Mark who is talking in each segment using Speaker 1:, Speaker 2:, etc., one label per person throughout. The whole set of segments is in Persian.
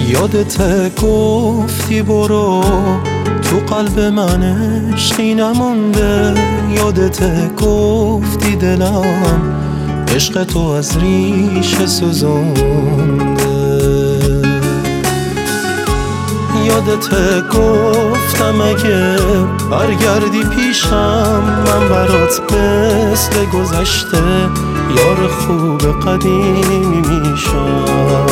Speaker 1: یادت گفتی برو، تو قلب من عشقی نمونده. یادت گفتی دلم عشق تو از ریشه سوزونده. یادت گفتم اگه برگردی پیشم، من برات مثل گذشته یار خوب قدیمی میشم.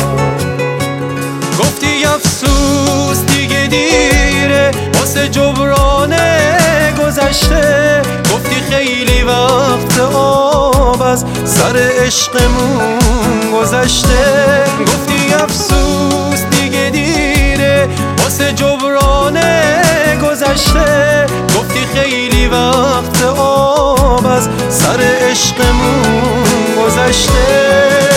Speaker 1: گفتی افسوس دیگه دیره واسه جبران گذشته. گفتی خیلی وقت آب از سر عشقمون گذشته. گفتی افسوس دیگه دیره واسه جبران گذشته. گفتی خیلی وقت آب از سر عشقمون گذشته.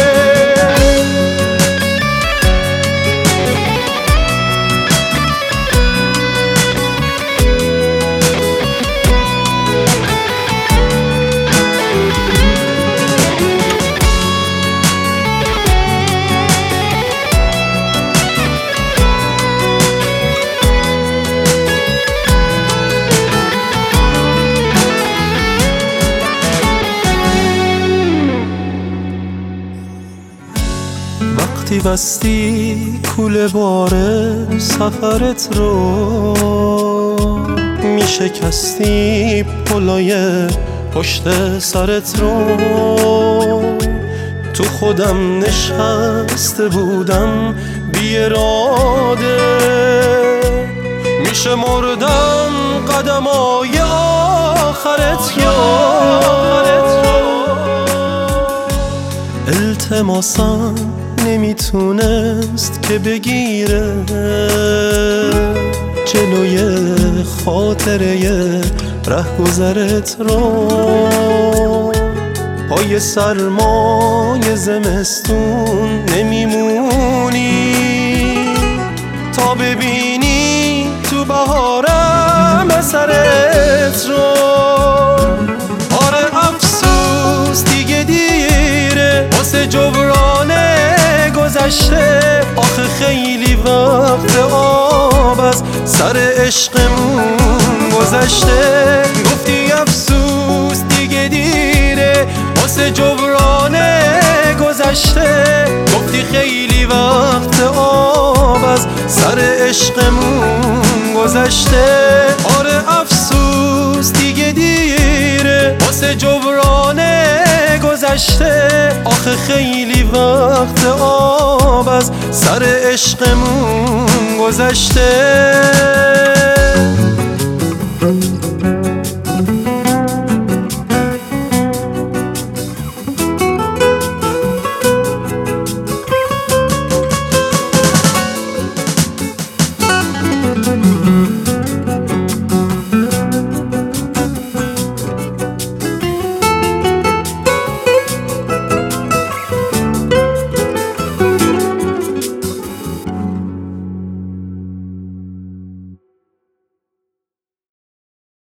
Speaker 1: وقتی بستی کوله بار سفرت رو، میشکستی پلای پشت سرت رو. تو خودم نشسته بودم بی اراده، میشه مردم قدمای آخرت رو. التماسم نمیتونست که بگیره جلوی خاطره رهگذرت رو. پای سرمای زمستون نمیمونی تا ببینی تو بهارم اثرت رو. آره افسوس دیگه دیره واسه جبران گذشته. آخه خیلی وقت آب از سر عشقمون گذشته. گفتی افسوس دیگه دیره واسه جبران گذشته. گفتی خیلی وقت آب از سر عشقمون گذشته. آره افسوس دیگه دیره واسه جبران گذشته. آخه خیلی وقت آب از سر عشقمون گذشته.